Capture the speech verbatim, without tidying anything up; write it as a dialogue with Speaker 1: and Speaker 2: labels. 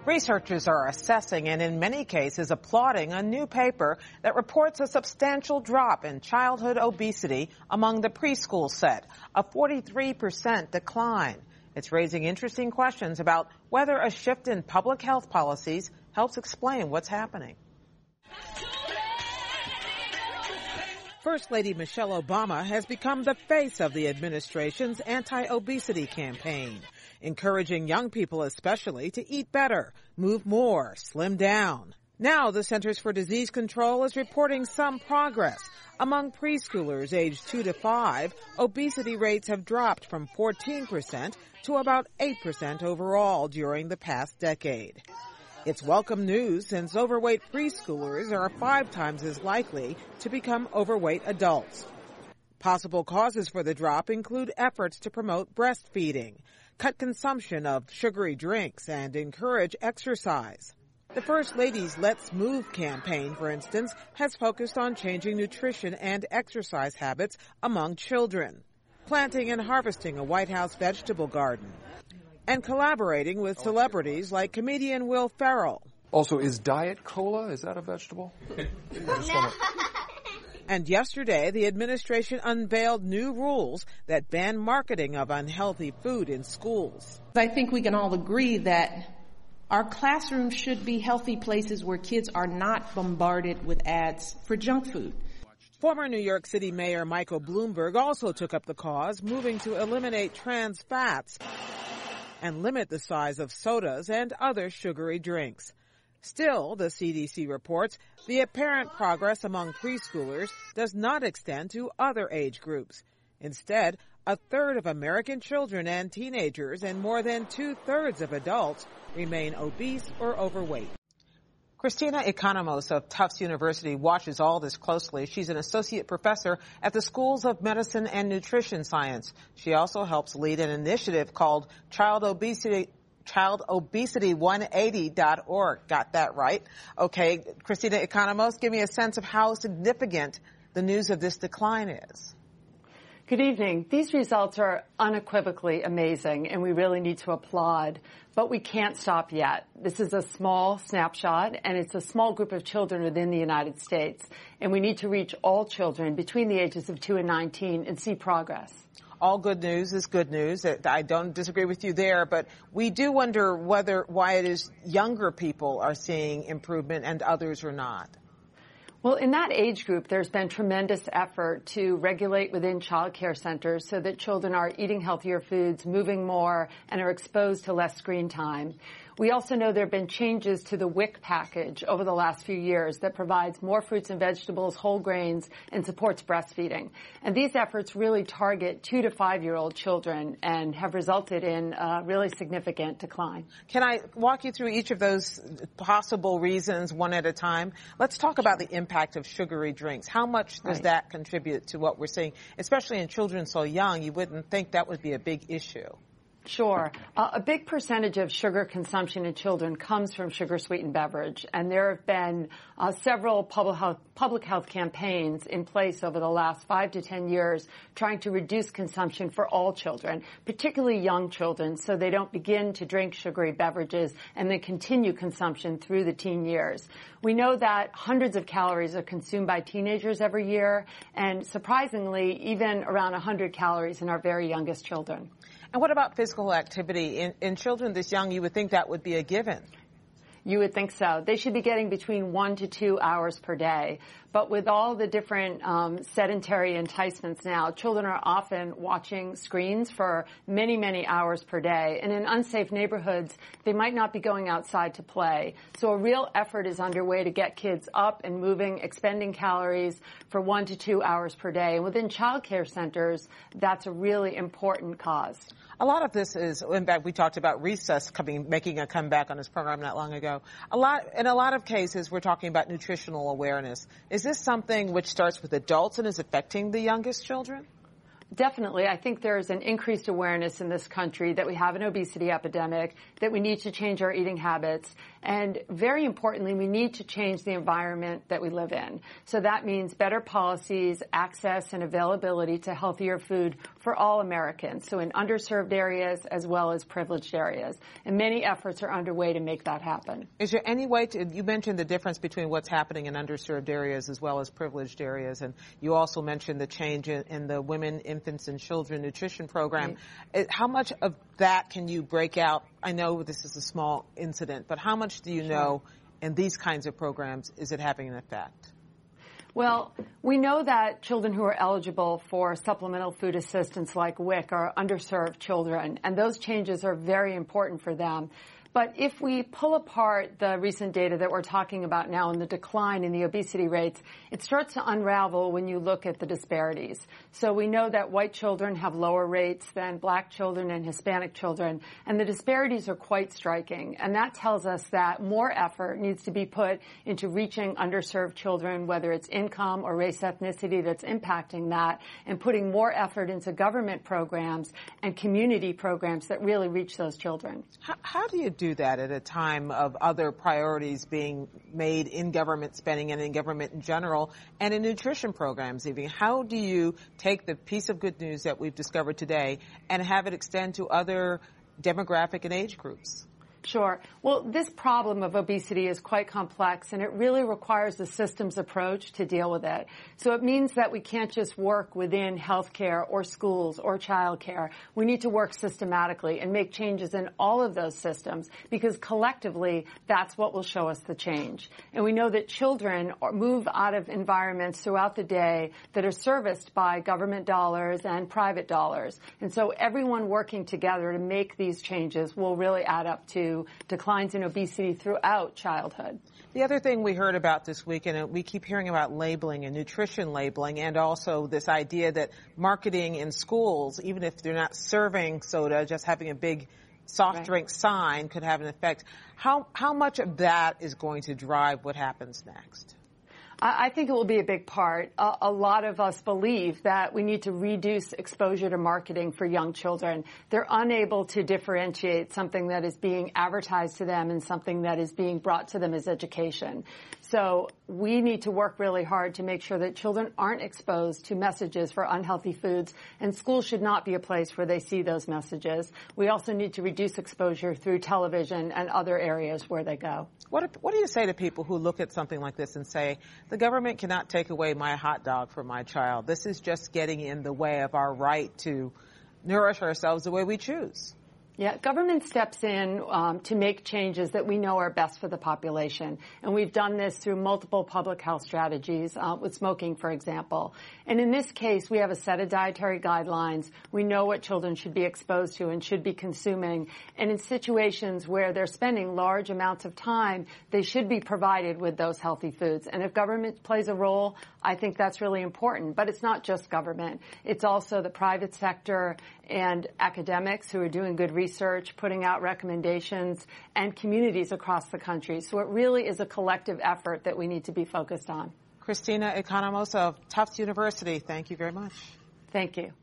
Speaker 1: Researchers are assessing and in many cases applauding a new paper that reports a substantial drop in childhood obesity among the preschool set, a forty-three percent decline. It's raising interesting questions about whether a shift in public health policies helps explain what's happening. First Lady Michelle Obama has become the face of the administration's anti-obesity campaign, encouraging young people especially to eat better, move more, slim down. Now the Centers for Disease Control is reporting some progress. Among preschoolers aged two to five, obesity rates have dropped from fourteen percent to about eight percent overall during the past decade. It's welcome news since overweight preschoolers are five times as likely to become overweight adults. Possible causes for the drop include efforts to promote breastfeeding, cut consumption of sugary drinks, and encourage exercise. The First Lady's Let's Move campaign, for instance, has focused on changing nutrition and exercise habits among children, planting and harvesting a White House vegetable garden, and collaborating with celebrities like comedian Will Ferrell.
Speaker 2: Also, is Diet Cola, is that a vegetable? wanna...
Speaker 1: And yesterday, the administration unveiled new rules that ban marketing of unhealthy food in schools.
Speaker 3: I think we can all agree that our classrooms should be healthy places where kids are not bombarded with ads for junk food.
Speaker 1: Former New York City Mayor Michael Bloomberg also took up the cause, moving to eliminate trans fats and limit the size of sodas and other sugary drinks. Still, the C D C reports, the apparent progress among preschoolers does not extend to other age groups. Instead, a third of American children and teenagers and more than two-thirds of adults remain obese or overweight. Christina Economos of Tufts University watches all this closely. She's an associate professor at the Schools of Medicine and Nutrition Science. She also helps lead an initiative called Child Obesity child obesity one eighty dot org. Got that right? Okay, Christina Economos, give me a sense of how significant the news of this decline is.
Speaker 4: Good evening. These results are unequivocally amazing, and we really need to applaud. But we can't stop yet. This is a small snapshot, and it's a small group of children within the United States. And we need to reach all children between the ages of two and nineteen and see progress.
Speaker 1: All good news is good news. I don't disagree with you there, but we do wonder whether why it is younger people are seeing improvement and others are not.
Speaker 4: Well, in that age group, there's been tremendous effort to regulate within child care centers so that children are eating healthier foods, moving more, and are exposed to less screen time. We also know there have been changes to the W I C package over the last few years that provides more fruits and vegetables, whole grains, and supports breastfeeding. And these efforts really target two to five-year-old children and have resulted in a really significant decline.
Speaker 1: Can I walk you through each of those possible reasons one at a time? Let's talk about the impact of sugary drinks. How much does right. that contribute to what we're seeing? Especially in children so young, you wouldn't think that would be a big issue.
Speaker 4: Sure. Uh, a big percentage of sugar consumption in children comes from sugar-sweetened beverage, and there have been uh, several public health, public health campaigns in place over the last five to ten years trying to reduce consumption for all children, particularly young children, so they don't begin to drink sugary beverages and then continue consumption through the teen years. We know that hundreds of calories are consumed by teenagers every year, and surprisingly, even around one hundred calories in our very youngest children.
Speaker 1: And what about physical activity? In, in children this young, you would think that would be a given.
Speaker 4: You would think so. They should be getting between one to two hours per day. But with all the different um, sedentary enticements now, children are often watching screens for many, many hours per day. And in unsafe neighborhoods, they might not be going outside to play. So a real effort is underway to get kids up and moving, expending calories for one to two hours per day. And within child care centers, that's a really important cause.
Speaker 1: A lot of this is, in fact, we talked about recess coming, making a comeback on this program not long ago. A lot, in a lot of cases, we're talking about nutritional awareness. Is this something which starts with adults and is affecting the youngest children?
Speaker 4: Definitely. I think there's an increased awareness in this country that we have an obesity epidemic, that we need to change our eating habits, and very importantly, we need to change the environment that we live in. So that means better policies, access, and availability to healthier food for all Americans, so in underserved areas as well as privileged areas. And many efforts are underway to make that happen.
Speaker 1: Is there any way to, you mentioned the difference between what's happening in underserved areas as well as privileged areas, and you also mentioned the change in, in the Women, Infants, and Children Nutrition Program. Right. How much of that can you break out? I know this is a small incident, but how much do you sure. know in these kinds of programs is it having an effect?
Speaker 4: Well, we know that children who are eligible for supplemental food assistance like W I C are underserved children, and those changes are very important for them. But if we pull apart the recent data that we're talking about now and the decline in the obesity rates, it starts to unravel when you look at the disparities. So we know that white children have lower rates than black children and Hispanic children, and the disparities are quite striking. And that tells us that more effort needs to be put into reaching underserved children, whether it's income or race ethnicity that's impacting that, and putting more effort into government programs and community programs that really reach those children.
Speaker 1: How, how do you do do that at a time of other priorities being made in government spending and in government in general and in nutrition programs even? How do you take the piece of good news that we've discovered today and have it extend to other demographic and age groups?
Speaker 4: Sure. Well, this problem of obesity is quite complex, and it really requires a systems approach to deal with it. So it means that we can't just work within healthcare or schools or childcare. We need to work systematically and make changes in all of those systems, because collectively, that's what will show us the change. And we know that children move out of environments throughout the day that are serviced by government dollars and private dollars. And so everyone working together to make these changes will really add up to declines in obesity throughout childhood.
Speaker 1: The other thing we heard about this week, and we keep hearing about labeling and nutrition labeling, and also this idea that marketing in schools, even if they're not serving soda, just having a big soft right. drink sign could have an effect. How, how much of that is going to drive what happens next?
Speaker 4: I think it will be a big part. A, a lot of us believe that we need to reduce exposure to marketing for young children. They're unable to differentiate something that is being advertised to them and something that is being brought to them as education. So we need to work really hard to make sure that children aren't exposed to messages for unhealthy foods, and schools should not be a place where they see those messages. We also need to reduce exposure through television and other areas where they go.
Speaker 1: What, what do you say to people who look at something like this and say, the government cannot take away my hot dog from my child? This is just getting in the way of our right to nourish ourselves the way we choose.
Speaker 4: Yeah, government steps in um, to make changes that we know are best for the population. And we've done this through multiple public health strategies, uh, with smoking, for example. And in this case, we have a set of dietary guidelines. We know what children should be exposed to and should be consuming. And in situations where they're spending large amounts of time, they should be provided with those healthy foods. And if government plays a role, I think that's really important. But it's not just government. It's also the private sector and academics who are doing good research, putting out recommendations, and communities across the country. So it really is a collective effort that we need to be focused on.
Speaker 1: Christina Economos of Tufts University, thank you very much.
Speaker 4: Thank you.